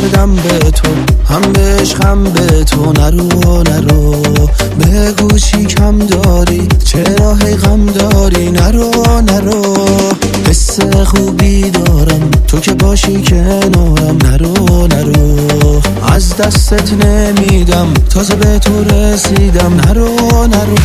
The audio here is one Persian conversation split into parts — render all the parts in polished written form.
کردم به تو، هم به عشقم به تو. نرو نرو بگو چی کم داری، چرا هی غم داری؟ نرو نرو حس خوبی دارم تو که باشی کنارم. نرو نرو از دستت نمیدم، تازه به تو رسیدم. نرو نرو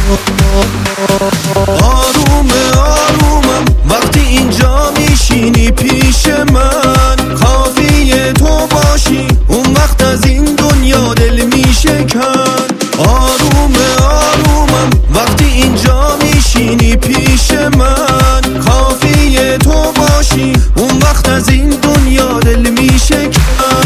آرومه آرومم وقتی اینجا میشینی پیش من، کافیه تو باشی اون وقت از این دنیا دل میشکن. آرومه آرومم وقتی اینجا میشینی پیش من، کافیه تو باشی اون وقت از این دنیا دل میشکن.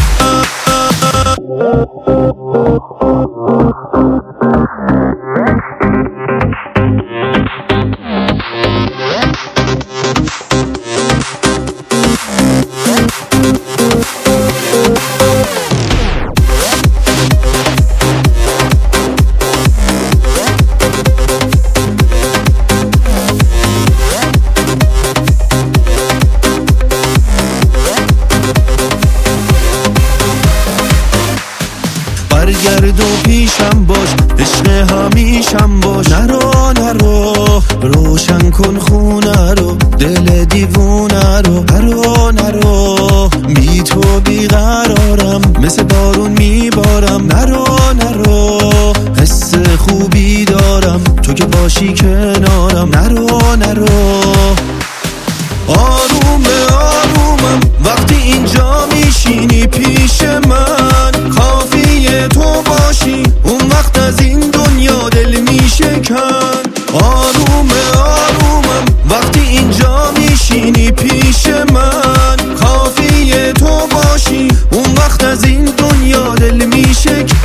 برگرد و پیشم باش، عشق همیشم باش. نرو نرو روشن کن خونه رو، دل دیوونه رو. نرو نرو بی تو بیقرارم، مثل بارون میبارم. نرو نرو حس خوبی دارم تو که باشی کنارم. نرو نرو آرومه آرومم وقتی اینجا میشینی پیش من، کافیه تو باشی اون وقت از این دنیا دل میشکن. آرومه آرومم وقتی اینجا میشینی پیش من، کافیه تو باشی اون وقت از این دنیا دل میشکن.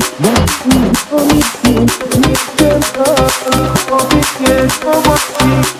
Oh,